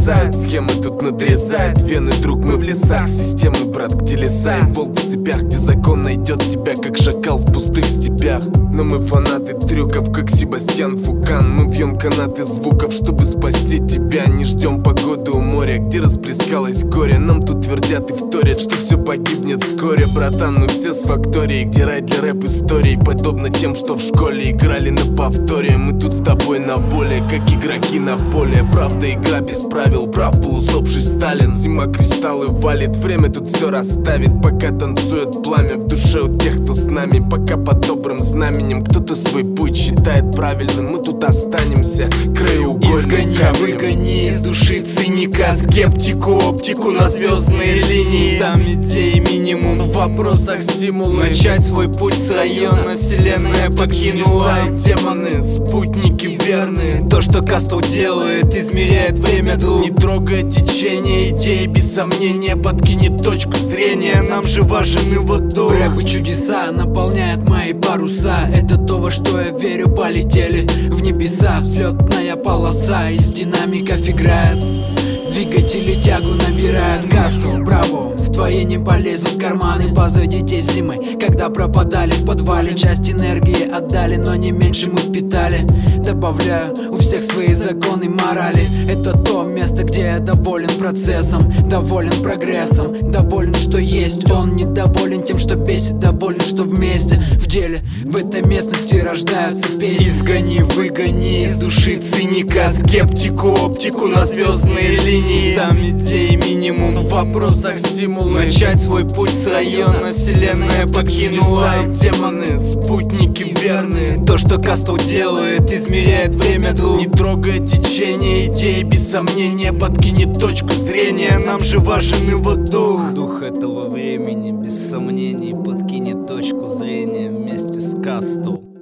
нависают, схемы тут надрезают вены, друг, мы в лесах системы, брат, где леса и волк в цепях, где закон найдет тебя, как шакал в пустых степях. Но мы фанаты трюков, как Себастьян Фукан. Мы вьем канаты звуков, чтобы спасти тебя. Не ждем погоды у моря, где расплескалось горе. Нам тут твердят и вторят, что все погибнет вскоре. Братан, мы все с фактории, где рай для рэп-историй. Подобно тем, что в школе играли на повторе. Мы тут с тобой на воле, как игроки на поле. Правда, игра без правил, прав был усопший Сталин. Зима кристаллы валит, время тут все расставит. Пока танцует пламя в душе у тех, кто с нами. Пока под добрым знаменем кто-то свой путь считает правильным, мы тут останемся краеугольным камнем. Выгони из души циника, скептику, оптику на звездные линии. Там идеи минимум, в вопросах стимул. Начать свой путь с района, вселенная подкинула. Демоны, спутники верные. То, что Кастл делает, измеряет время, друг. Не трогая течение идей, без сомнения подкинет точку зрения. Нам же важен его дух. Рэп и чудеса наполняют мои паруса. Это то, во что я верю, полетели в небеса. Взлетная полоса из динамиков играет. Двигатели тягу набирают. Кастл, браво, в твои не полезут карманы. Позади те зимы, когда пропадали в подвале. Часть энергии отдали, но не меньше мы впитали. Добавляю у всех свои законы морали. Это то место, где я доволен процессом, доволен прогрессом, доволен, что есть. Он недоволен тем, что бесит, доволен, что вместе в деле в этой местности рождаются песни. Изгони, выгони из души циника, скептику, оптику на звездные линии. Там идеи минимум, в вопросах стимул. Начать свой путь с района, вселенная подкинула. Демоны, спутники верные. То, что Кастл делает, измеряет время, друг. Не трогая течение идей, без сомнения подкинет точку зрения. Нам же важен его дух. Дух этого времени без сомнений подкинет точку зрения вместе с Кастл.